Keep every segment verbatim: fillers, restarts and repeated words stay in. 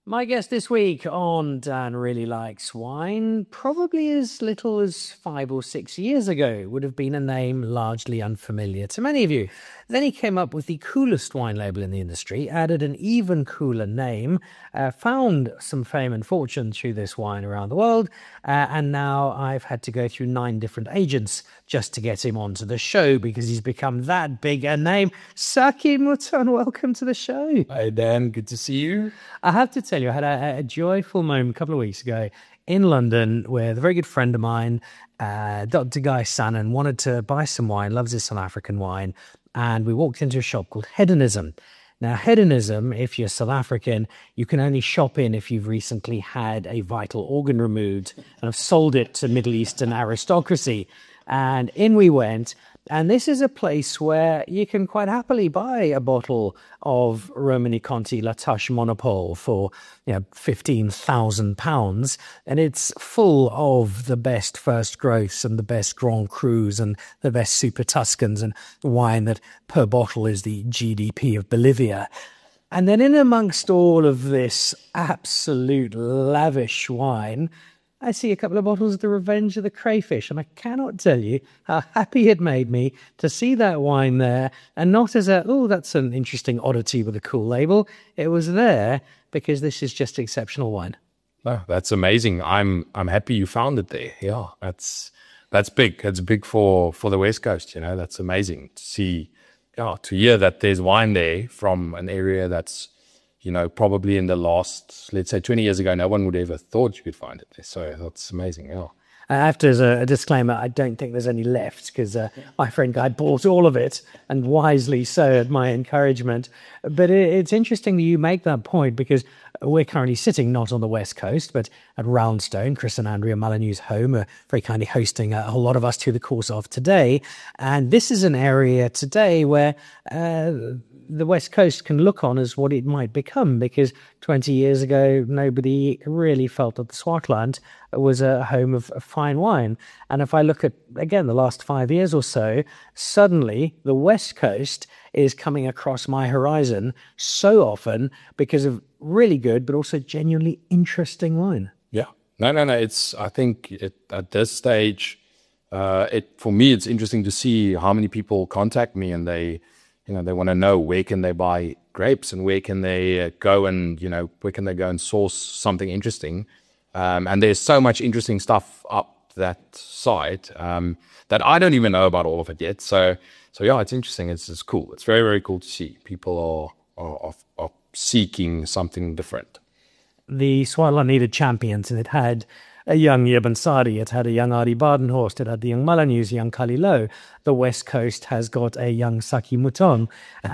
My guest this week on Dan Really Likes Wine, probably as little as five or six years ago, would have been a name largely unfamiliar to many of you. Then he came up with the coolest wine label in the industry, added an even cooler name, uh, found some fame and fortune through this wine around the world, uh, and now I've had to go through nine different agents just to get him onto the show because he's become that big a name. Saki Mouton, welcome to the show. Hi Dan, good to see you. I have to tell you, I had a, a joyful moment a couple of weeks ago in London with a very good friend of mine, uh, Doctor Guy Sannon, wanted to buy some wine, loves his South African wine, and we walked into a shop called Hedonism. Now, Hedonism, if you're South African, you can only shop in if you've recently had a vital organ removed and have sold it to Middle Eastern aristocracy. And in we went. And this is a place where you can quite happily buy a bottle of Romanée Conti La Tâche Monopole for, you know, fifteen thousand pounds. And it's full of the best first growths and the best Grand Crus and the best Super Tuscans and wine that per bottle is the G D P of Bolivia. And then in amongst all of this absolute lavish wine, I see a couple of bottles of the Revenge of the Crayfish, and I cannot tell you how happy it made me to see that wine there, and not as a, oh, that's an interesting oddity with a cool label. It was there because this is just exceptional wine. Oh, that's amazing. I'm I'm happy you found it there. Yeah, that's that's big. It's big for, for the West Coast, you know. That's amazing to see, yeah, to hear that there's wine there from an area that's, you know, probably in the last, let's say twenty years ago, no one would ever thought you could find it there. So that's amazing, yeah. I have to, as a, a disclaimer, I don't think there's any left because uh, yeah. my friend Guy bought all of it, and wisely so at my encouragement. But it, it's interesting that you make that point because we're currently sitting not on the West Coast, but at Roundstone, Chris and Andrea Molyneux's home, are very kindly hosting a, a whole lot of us through the course of today. And this is an area today where uh, the West Coast can look on as what it might become, because twenty years ago, nobody really felt that the Swartland was a home of, of fine wine. And if I look at, again, the last five years or so, suddenly the West Coast is coming across my horizon so often because of really good, but also genuinely interesting wine. Yeah. No, no, no. It's, I think it, at this stage, uh, it for me, it's interesting to see how many people contact me and they, you know, they want to know where can they buy grapes and where can they uh, go and, you know, where can they go and source something interesting. Um, and there's so much interesting stuff up that side um, that I don't even know about all of it yet. So, so yeah, it's interesting. It's, it's cool. It's very, very cool to see people are, are, are seeking something different. The Swartland needed champions, and it had a young Jebben Sari, it had a young Arie Badenhorst, it had the young Molyneux, young Khalilou. The West Coast has got a young Saki Mouton.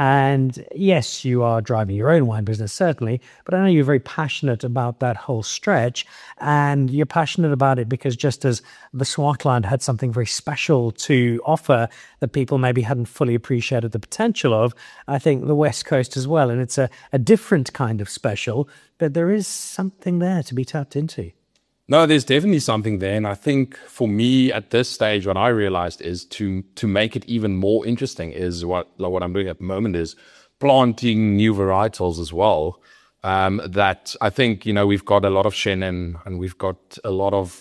And yes, you are driving your own wine business, certainly, but I know you're very passionate about that whole stretch, and you're passionate about it because just as the Swartland had something very special to offer that people maybe hadn't fully appreciated the potential of, I think the West Coast as well, and it's a, a different kind of special, but there is something there to be tapped into. No, there's definitely something there. And I think for me at this stage, what I realized is to to make it even more interesting is what, like what I'm doing at the moment is planting new varietals as well. Um, that I think, you know, we've got a lot of Chenin and we've got a lot of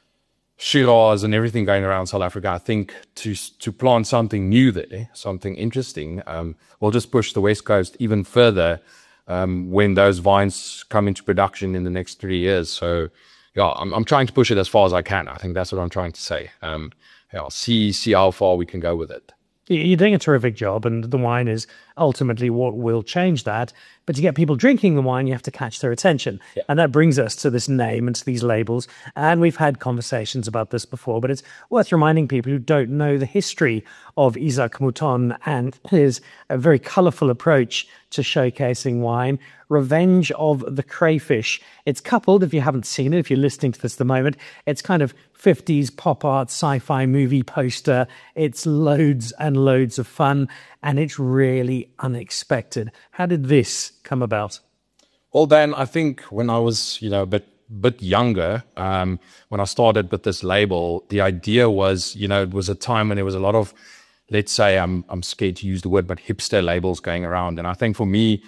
Shiraz and everything going around South Africa. I think to to plant something new there, something interesting, um, will just push the West Coast even further um, when those vines come into production in the next three years. So, yeah, I'm, I'm trying to push it as far as I can. I think that's what I'm trying to say. Um, yeah, see see how far we can go with it. You're doing a terrific job, and the wine is ultimately what will change that. But to get people drinking the wine, you have to catch their attention. Yeah. And that brings us to this name and to these labels. And we've had conversations about this before, but it's worth reminding people who don't know the history of Isaac Mouton and his a very colourful approach to showcasing wine. Revenge of the Crayfish. It's coupled, if you haven't seen it, if you're listening to this at the moment, it's kind of fifties pop art sci-fi movie poster. It's loads and loads of fun, and it's really unexpected. How did this come about? Well, Dan, I think when I was, you know, a bit bit younger, um, when I started with this label, the idea was, you know, it was a time when there was a lot of, let's say, I'm I'm scared to use the word, but hipster labels going around. And I think for me,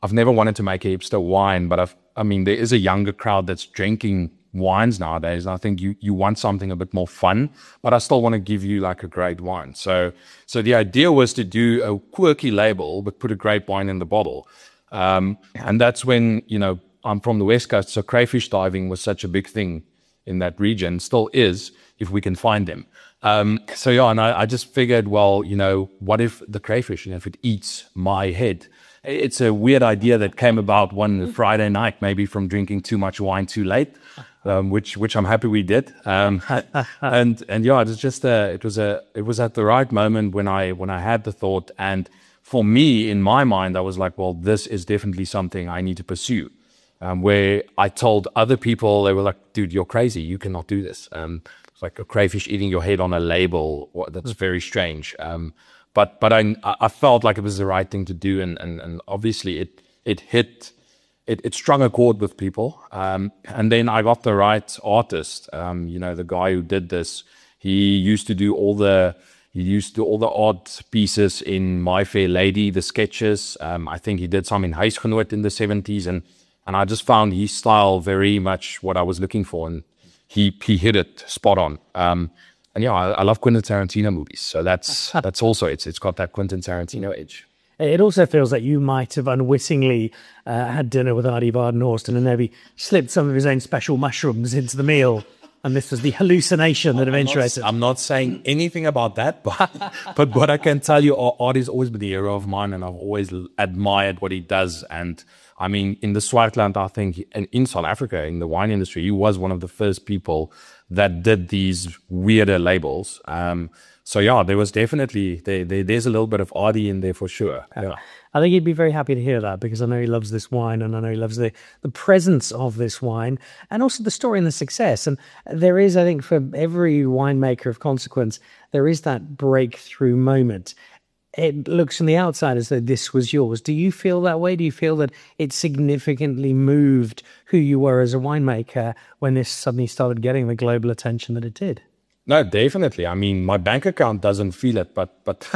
I've never wanted to make a hipster wine, but I've, I mean, there is a younger crowd that's drinking wines nowadays. And I think you, you want something a bit more fun, but I still want to give you like a great wine. So, so the idea was to do a quirky label, but put a great wine in the bottle. Um, and that's when, you know, I'm from the West Coast. So crayfish diving was such a big thing in that region, still is, if we can find them. Um, so yeah, and I, I just figured, well, you know, what if the crayfish, you know, if it eats my head? It's a weird idea that came about one Friday night, maybe from drinking too much wine too late, um, which which I'm happy we did. Um, and and yeah, it was just a, it was a it was at the right moment when I when I had the thought. And for me, in my mind, I was like, well, this is definitely something I need to pursue. Um, where I told other people, they were like, dude, you're crazy. You cannot do this. Um, it's like a crayfish eating your head on a label. That's very strange. Um, But but I I felt like it was the right thing to do, and and, and obviously it it hit it, it strung a chord with people. Um, and then I got the right artist. Um, you know, the guy who did this, he used to do all the he used to do all the art pieces in My Fair Lady, the sketches. Um, I think he did some in Huisgenoot in the seventies, and and I just found his style very much what I was looking for, and he he hit it spot on. Um, And yeah, I, I love Quentin Tarantino movies, so that's that's also it's it's got that Quentin Tarantino edge. It also feels like you might have unwittingly uh, had dinner with Arie van Noorsten and maybe slipped some of his own special mushrooms into the meal, and this was the hallucination that eventuated. I'm not saying anything about that, but but what I can tell you, Arie's always been a hero of mine, and I've always admired what he does. And I mean, in the Swartland, I think, and in South Africa, in the wine industry, he was one of the first people that did these weirder labels. Um, so yeah, there was definitely, there, there, there's a little bit of Arie in there for sure. Yeah. I think he'd be very happy to hear that, because I know he loves this wine, and I know he loves the, the presence of this wine, and also the story and the success. And there is, I think, for every winemaker of consequence, there is that breakthrough moment. It looks from the outside as though this was yours. Do you feel that way? Do you feel that it significantly moved who you were as a winemaker when this suddenly started getting the global attention that it did? No, definitely. I mean, my bank account doesn't feel it, but but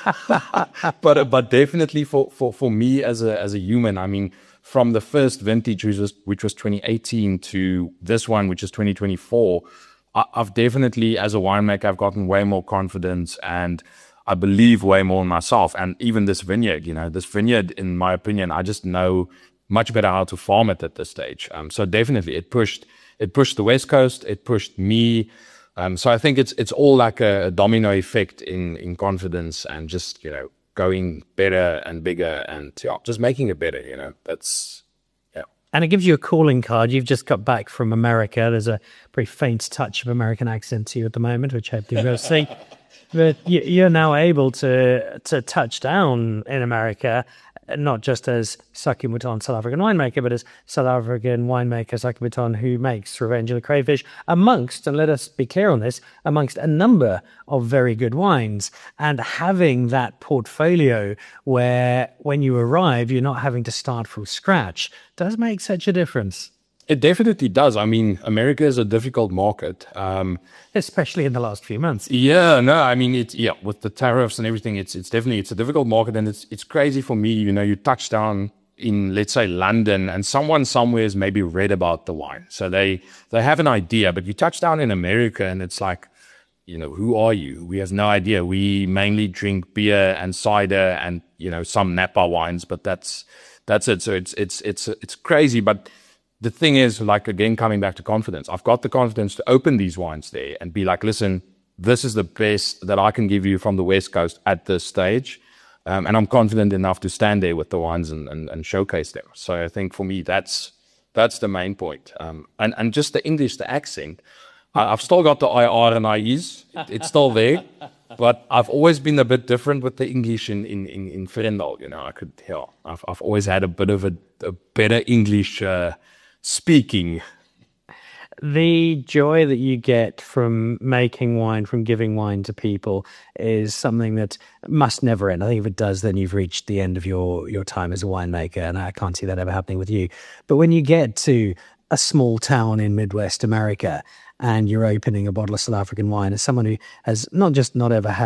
but but definitely for, for, for me as a as a human. I mean, from the first vintage, which was which was twenty eighteen, to this one, which is twenty twenty-four, I, I've definitely, as a winemaker, I've gotten way more confidence, and I believe way more in myself. And even this vineyard, you know, this vineyard, in my opinion, I just know much better how to farm it at this stage. Um, so definitely it pushed, it pushed the West Coast, it pushed me. Um, so I think it's, it's all like a, a domino effect in, in confidence, and just, you know, going better and bigger, and yeah, just making it better, you know, that's, yeah. And it gives you a calling card. You've just got back from America. There's a very faint touch of American accent to you at the moment, which I hope you'll see. But you're now able to to touch down in America, not just as Saki Mouton, South African winemaker, but as South African winemaker Saki Mouton, who makes Revenge of the Crayfish, amongst, and let us be clear on this, amongst a number of very good wines. And having that portfolio where when you arrive, you're not having to start from scratch, does make such a difference. It definitely does. I mean, America is a difficult market. Um, Especially in the last few months. Yeah, no, I mean, it's, yeah, with the tariffs and everything, it's it's definitely, it's a difficult market, and it's it's crazy for me. You know, you touch down in, let's say, London, and someone somewhere has maybe read about the wine. So they, they have an idea, but you touch down in America and it's like, you know, who are you? We have no idea. We mainly drink beer and cider and, you know, some Napa wines, but that's, that's it. So it's, it's, it's, it's crazy, but the thing is, like, again, coming back to confidence, I've got the confidence to open these wines there and be like, listen, this is the best that I can give you from the West Coast at this stage. Um, and I'm confident enough to stand there with the wines and, and, and showcase them. So I think for me, that's that's the main point. Um, and, and just the English, the accent, I, I've still got the I R and I Es. It, it's still there. But I've always been a bit different with the English in, in, in, in Vredendal. You know, I could, yeah, I've, I've always had a bit of a, a better English uh, speaking. The joy that you get from making wine, from giving wine to people, is something that must never end. I think if it does, then you've reached the end of your, your time as a winemaker, and I can't see that ever happening with you. But when you get to a small town in Midwest America and you're opening a bottle of South African wine, as someone who has not just not ever had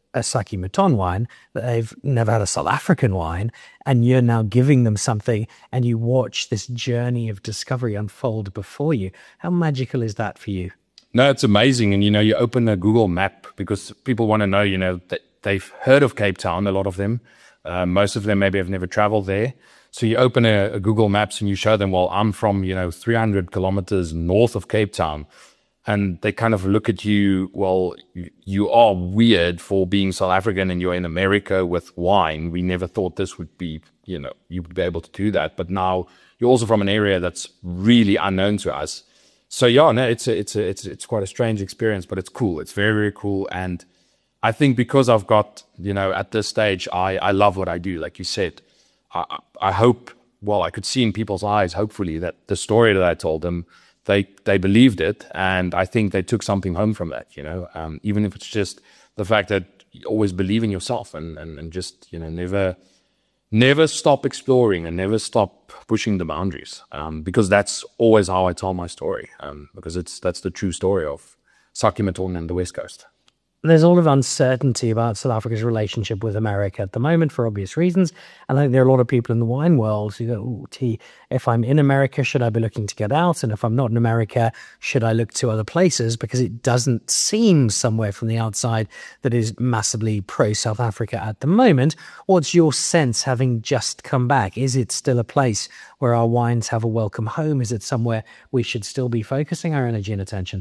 a Saki Mouton wine, that they've never had a South African wine, and you're now giving them something, and you watch this journey of discovery unfold before you. How magical is that for you? No, it's amazing. And, you know, you open a Google map because people want to know, you know, that they've heard of Cape Town, a lot of them. Uh, most of them maybe have never traveled there. So you open a, a Google Maps and you show them, well, I'm from, you know, three hundred kilometers north of Cape Town. And they kind of look at you, well, you, you are weird for being South African and you're in America with wine. We never thought this would be, you know, you would be able to do that. But now you're also from an area that's really unknown to us. So yeah, no, it's a, it's a, it's it's quite a strange experience, but it's cool. It's very, very cool. And I think because I've got, you know, at this stage, I, I love what I do. Like you said, I, I hope, well, I could see in people's eyes, hopefully, that the story that I told them, they they believed it. And I think they took something home from that, you know, um, even if it's just the fact that you always believe in yourself and, and, and just, you know, never, never stop exploring and never stop pushing the boundaries, um, because that's always how I tell my story, um, because it's that's the true story of Saki Mouton and the West Coast. There's a lot of uncertainty about South Africa's relationship with America at the moment for obvious reasons. And I think there are a lot of people in the wine world who go, "Ooh, T, if I'm in America, should I be looking to get out? And if I'm not in America, should I look to other places?" Because it doesn't seem somewhere from the outside that is massively pro-South Africa at the moment. What's your sense, having just come back? Is it still a place where our wines have a welcome home? Is it somewhere we should still be focusing our energy and attention?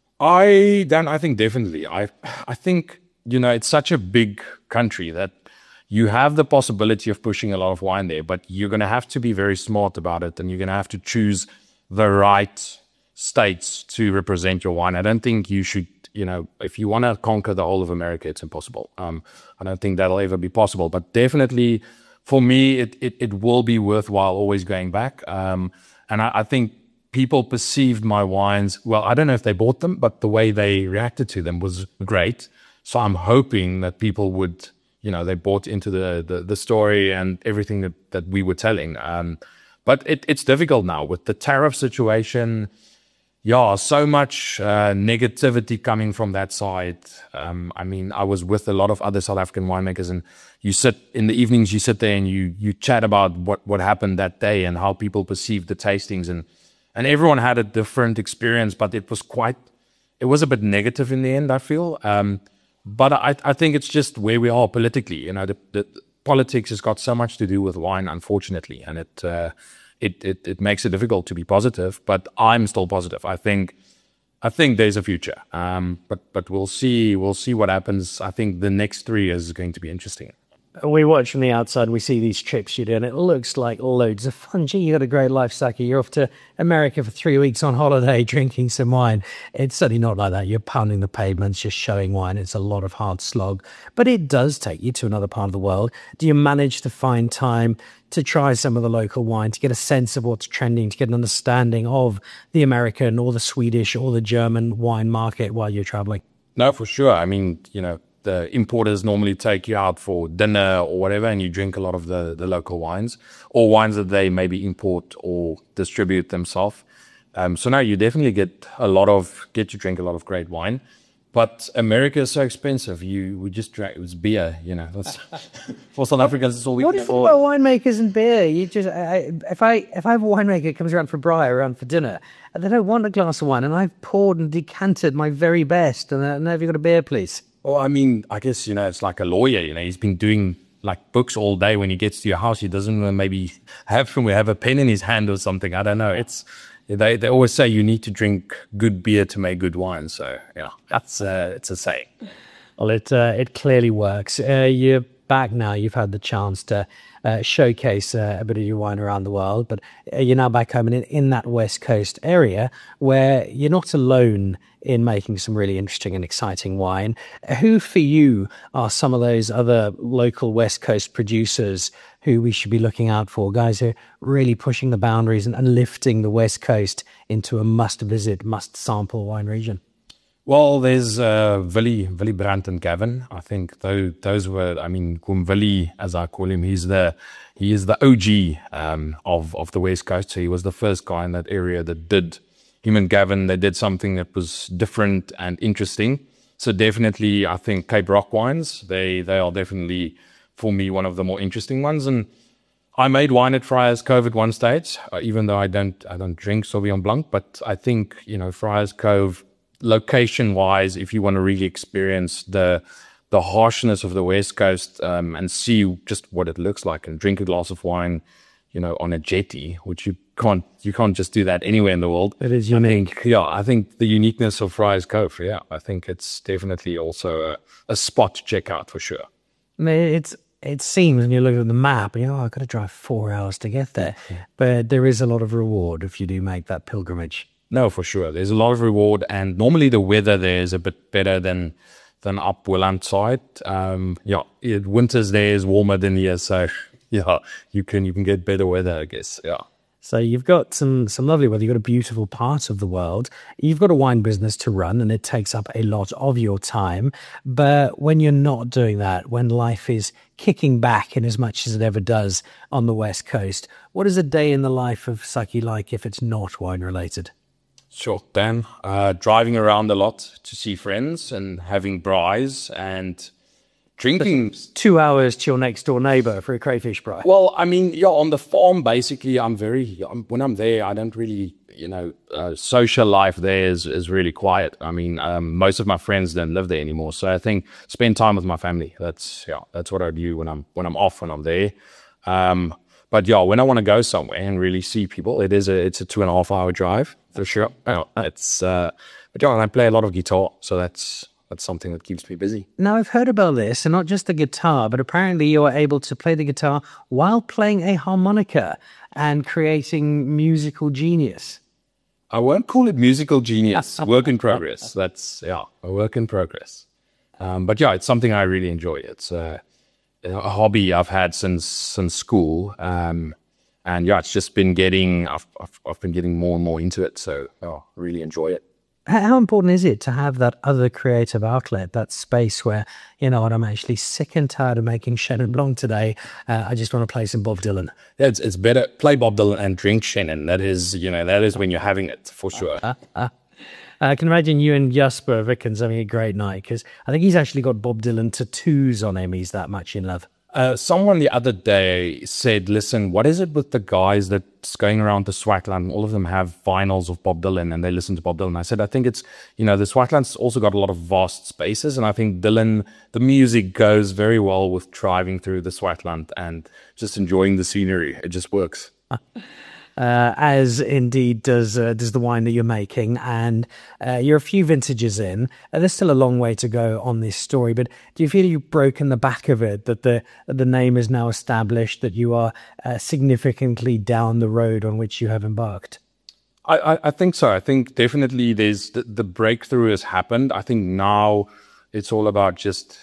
I Dan, I think definitely. I I think, you know, it's such a big country that you have the possibility of pushing a lot of wine there, but you're going to have to be very smart about it, and you're going to have to choose the right states to represent your wine. I don't think you should, you know, if you want to conquer the whole of America, it's impossible. Um, I don't think that'll ever be possible, but definitely for me, it it, it will be worthwhile always going back. Um, and I, I think people perceived my wines, well, I don't know if they bought them, but the way they reacted to them was great. So I'm hoping that people would, you know, they bought into the the, the story and everything that, that we were telling. Um, but it, it's difficult now with the tariff situation. Yeah, so much uh, negativity coming from that side. Um, I mean, I was with a lot of other South African winemakers, and you sit in the evenings, you sit there and you you chat about what, what happened that day and how people perceived the tastings, and And everyone had a different experience, but it was quite, it was a bit negative in the end, I feel. Um, but I, I think it's just where we are politically. You know, the, the, the politics has got so much to do with wine, unfortunately, and it, uh, it it it makes it difficult to be positive. But I'm still positive. I think, I think there's a future. Um, but but we'll see. We'll see what happens. I think the next three years is going to be interesting. We watch from the outside, we see these trips you do, and it looks like loads of fun. Gee, you got a great life, Saki. You're off to America for three weeks on holiday, drinking some wine. It's certainly not like that. You're pounding the pavements, just showing wine. It's a lot of hard slog, but it does take you to another part of the world. Do you manage to find time to try some of the local wine, to get a sense of what's trending, to get an understanding of the American or the Swedish or the German wine market while you're traveling? No, for sure. I mean, you know, the importers normally take you out for dinner or whatever, and you drink a lot of the, the local wines or wines that they maybe import or distribute themselves. Um, so now you definitely get a lot of, get to drink a lot of great wine. But America is so expensive. You we just drank, it was beer, you know. That's, for South Africans, it's all we What can do you think afford. about winemakers and beer? You just, I, if I if I have a winemaker who comes around for braai, around for dinner, and they don't want a glass of wine, and I've poured and decanted my very best, and uh, now have you got a beer, please? Well, I mean, I guess, you know, it's like a lawyer, you know, he's been doing like books all day. When he gets to your house, he doesn't maybe have have a pen in his hand or something. I don't know. It's, they, they always say you need to drink good beer to make good wine. So, yeah, that's, uh, it's a saying. Well, it, uh, it clearly works. Uh, you're back now. You've had the chance to uh, showcase uh, a bit of your wine around the world, but uh, you're now back home and in, in that West Coast area where you're not alone in making some really interesting and exciting wine. Who for you are some of those other local West Coast producers who we should be looking out for, guys who are really pushing the boundaries and, and lifting the West Coast into a must-visit, must-sample wine region? Well, there's uh, Willie, Willie Brandt and Gavin. I think those, those were, I mean, Willie, as I call him, he's the he is the O G um, of, of the West Coast. So he was the first guy in that area that did, him and Gavin, they did something that was different and interesting. so definitely, I think Cape Rock wines, they they are definitely, for me, one of the more interesting ones. And I made wine at Friars Cove at one stage, uh, even though I don't I don't drink Sauvignon Blanc. But I think, you know, Friars Cove, location-wise, if you want to really experience the the harshness of the West Coast um, and see just what it looks like and drink a glass of wine, you know, on a jetty, which you can't you can't just do that anywhere in the world. It is unique. I think, yeah, I think the uniqueness of Friars Cove, yeah, I think it's definitely also a, a spot to check out for sure. I mean, it's it seems when you look at the map, you know, oh, I've got to drive four hours to get there. Yeah. But there is a lot of reward if you do make that pilgrimage. No, for sure. There's a lot of reward, and normally the weather there is a bit better than than up Willand side. Um, yeah, it, winters there is warmer than here, so yeah, you can you can get better weather, I guess. Yeah. So you've got some some lovely weather. You've got a beautiful part of the world. You've got a wine business to run, and it takes up a lot of your time. But when you're not doing that, when life is kicking back in as much as it ever does on the West Coast, what is a day in the life of Saki like if it's not wine related? Sure, Dan. Uh, driving around a lot to see friends and having braais and drinking. Two hours to your next door neighbor for a crayfish braai. Well, I mean, yeah, on the farm, basically, I'm very, I'm, when I'm there, I don't really, you know, uh, social life there is, is really quiet. I mean, um, most of my friends don't live there anymore. So I think spend time with my family. That's, yeah, that's what I do when I'm, when I'm off, when I'm there. Um, but yeah, when I want to go somewhere and really see people, it is a, it's a two and a half hour drive for sure. Oh, it's, uh, but yeah, and I play a lot of guitar. So that's, That's something that keeps me busy. Now, I've heard about this, and not just the guitar, but apparently you are able to play the guitar while playing a harmonica and creating musical genius. I won't call it musical genius. Work in progress. That's, yeah, a work in progress. Um, but yeah, it's something I really enjoy. It's uh, a hobby I've had since since school. Um, and yeah, it's just been getting, I've, I've, I've been getting more and more into it. So yeah, I really enjoy it. How important is it to have that other creative outlet, that space where, you know what, I'm actually sick and tired of making Chenin Blanc today. Uh, I just want to play some Bob Dylan. Yeah, it's, it's better play Bob Dylan and drink Chenin. That is, you know, that is when you're having it for sure. Uh, uh, uh. I can imagine you and Jasper Wickens having a great night because I think he's actually got Bob Dylan tattoos on him. He's that much in love. Uh, someone the other day said, listen, what is it with the guys that's going around the Swartland? All of them have vinyls of Bob Dylan and they listen to Bob Dylan. I said, I think it's, you know, the Swartland's also got a lot of vast spaces. And I think Dylan, the music goes very well with driving through the Swartland and just enjoying the scenery. It just works. Uh, as indeed does uh, does the wine that you're making, and uh, you're a few vintages in. Uh, there's still a long way to go on this story, but do you feel you've broken the back of it, that the that the name is now established, that you are uh, significantly down the road on which you have embarked? I, I, I think so. I think definitely there's the, the breakthrough has happened. I think now it's all about just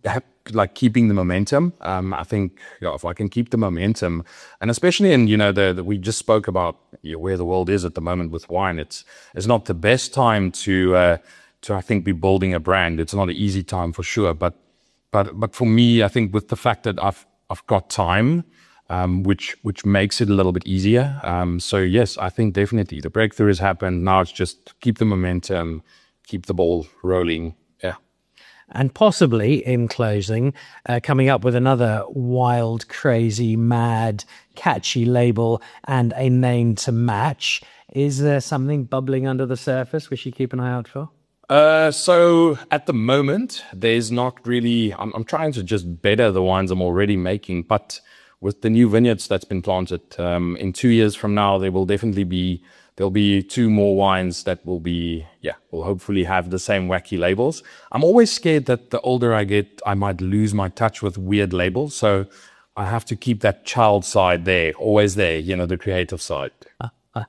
like keeping the momentum. Um, I think you know, if I can keep the momentum, and especially in, you know, the, the we just spoke about you know, where the world is at the moment with wine, it's it's not the best time to uh, to I think be building a brand. It's not an easy time for sure, but but but for me, I think with the fact that I've I've got time, um, which which makes it a little bit easier. Um, so yes, I think definitely the breakthrough has happened. Now it's just keep the momentum, keep the ball rolling. Yeah. And possibly, in closing, uh, coming up with another wild, crazy, mad, catchy label and a name to match. Is there something bubbling under the surface we should keep an eye out for? Uh, so at the moment, there's not really, I'm, I'm trying to just better the wines I'm already making, but with the new vineyards that's been planted, um, in two years from now, there will definitely be There'll be two more wines that will be, yeah, will hopefully have the same wacky labels. I'm always scared that the older I get, I might lose my touch with weird labels. So I have to keep that child side there, always there, you know, the creative side. Uh, uh,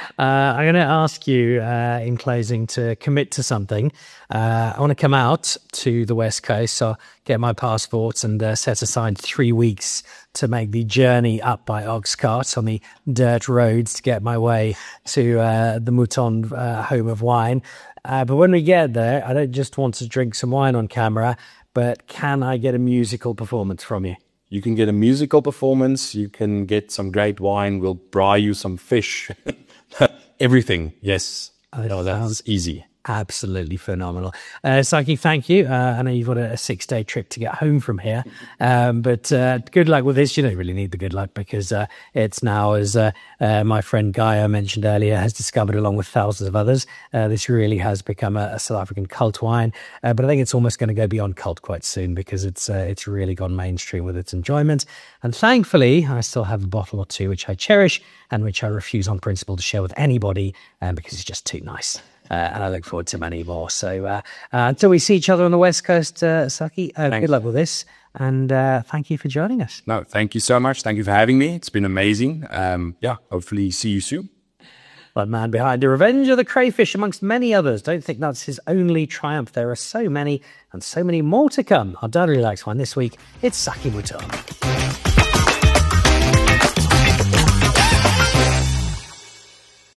I'm going to ask you uh, in closing to commit to something. Uh, I want to come out to the West Coast, so I'll get my passports and uh, set aside three weeks to make the journey up by ox cart on the dirt roads to get my way to uh, the Mouton uh, home of wine. Uh, but when we get there, I don't just want to drink some wine on camera, but can I get a musical performance from you? You can get a musical performance. You can get some great wine. We'll braai you some fish. Everything. Yes. Oh, no, that's sounds, easy. Absolutely phenomenal. Uh, Saki, thank you. Uh, I know you've got a, a six-day trip to get home from here, um, but uh, good luck with this. You don't really need the good luck because uh, it's now, as uh, uh, my friend Gaia mentioned earlier, has discovered along with thousands of others, uh, this really has become a, a South African cult wine. Uh, but I think it's almost going to go beyond cult quite soon because it's uh, it's really gone mainstream with its enjoyment. And thankfully, I still have a bottle or two which I cherish and which I refuse on principle to share with anybody um, because it's just too nice. Uh, and I look forward to many more. So uh, uh, until we see each other on the West Coast, uh, Saki, uh, good luck with this. And uh, thank you for joining us. No, thank you so much. Thank you for having me. It's been amazing. Um, yeah, hopefully see you soon. The man behind The Revenge of the Crayfish, amongst many others. Don't think that's his only triumph. There are so many and so many more to come. Our Daily Relax Wine this week, it's Saki Mutar.